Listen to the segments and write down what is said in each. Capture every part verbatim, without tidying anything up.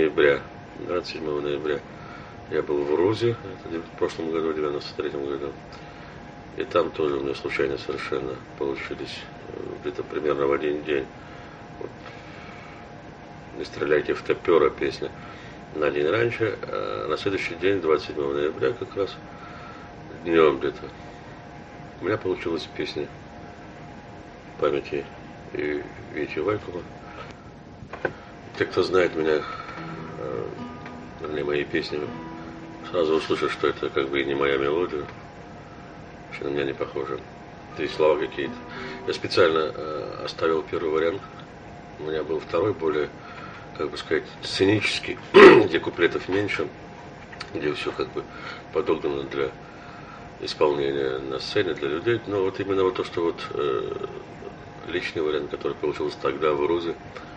ноября, двадцать седьмого ноября, я был в Рузе, это в прошлом году, в девяносто третьем году. И там тоже у меня случайно совершенно получились где-то примерно в один день. Вот. «Не стреляйте в топера» песня на день раньше, а на следующий день, двадцать седьмого ноября, как раз днем где-то, у меня получилась песня памяти и Вити Вайкова. Те, кто знает меня, вернее, мои песни, сразу услышат, что это как бы и не моя мелодия, что на меня не похоже. Это и слова какие-то. Я специально э, оставил первый вариант. У меня был второй, более, как бы сказать, сценический, где куплетов меньше, где все как бы подогнано для исполнения на сцене, для людей. Но вот именно вот то, что вот э, личный вариант, который получился тогда в Рузе,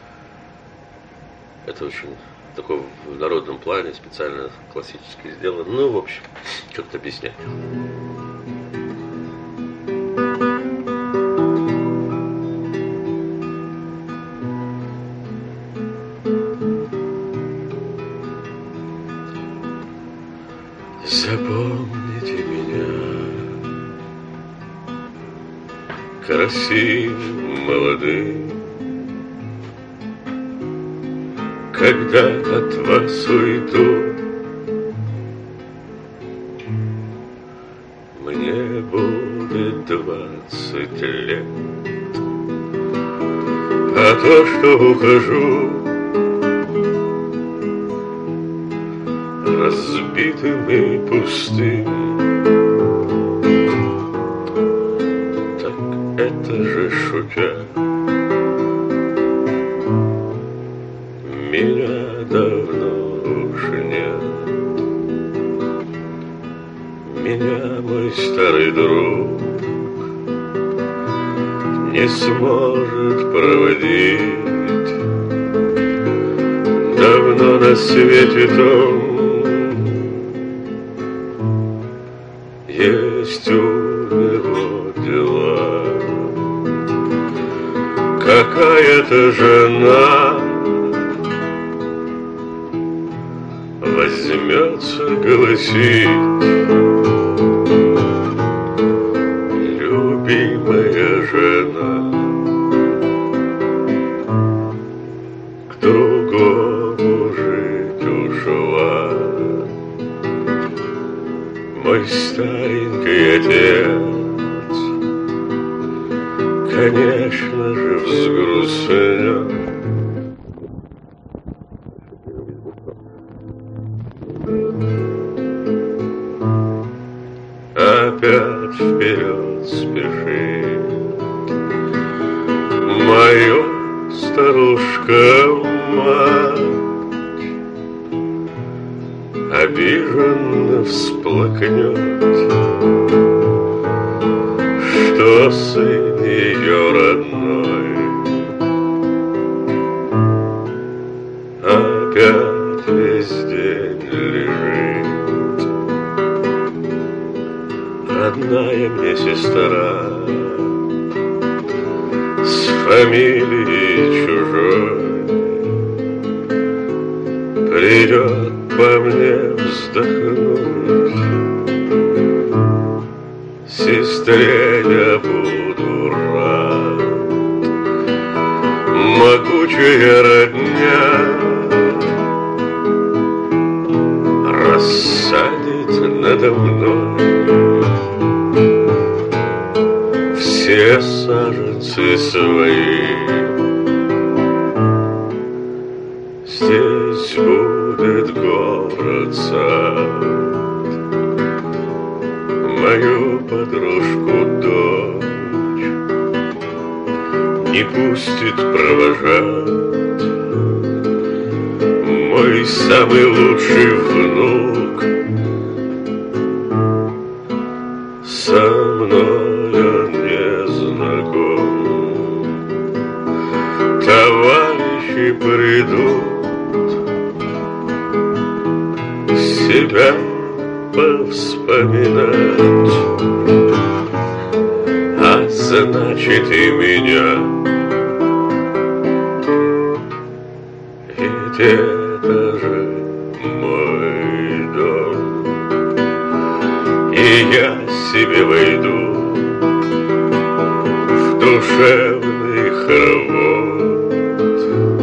это очень такой в народном плане, специально классически сделано. Ну, в общем, как-то объяснять. Запомните меня красивым, молодым, когда от вас уйду, мне будет двадцать лет, а то, что ухожу разбитым и пустым, так это же шутя. Меня давно уж нет. Меня мой старый друг не сможет проводить. Давно на свете том есть у него дела. Какая-то жена возьмется голосить: любимая жена, к другому жить ушла. Мой старенький отец, конечно же, взгрустнет. Опять вперед спешит моя старушка-мать, обиженно всплакнет, что сын ее родной опять весь день лежит. Родная мне сестра с фамилией чужой придет по мне вздохнуть. Сестре я буду рад. Могучая родня рассадит надо мной все саженцы свои. Здесь будет город сад, мою подружку дочь не пустит провожать мой самый лучший внук. Со мной он не знаком, товарищи придут себя повспоминать, а значит и меня. И дед скажи, мой дом, и я себе войду в душевный хоровод.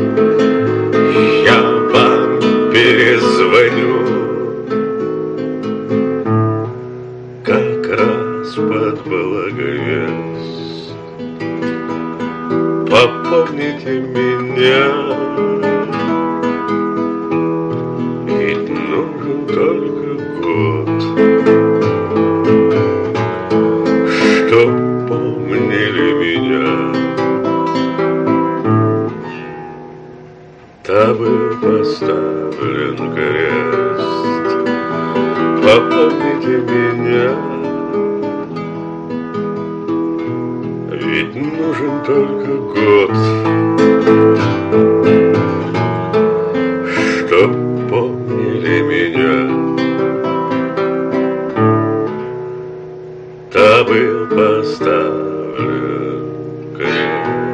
Я вам перезвоню как раз под Благовест. Попомните меня, ведь нужен только год, чтоб помнили меня. Табы поставлен крест. Попомните меня, ведь нужен только год, чтоб помнили меня. Табы поставлен крест.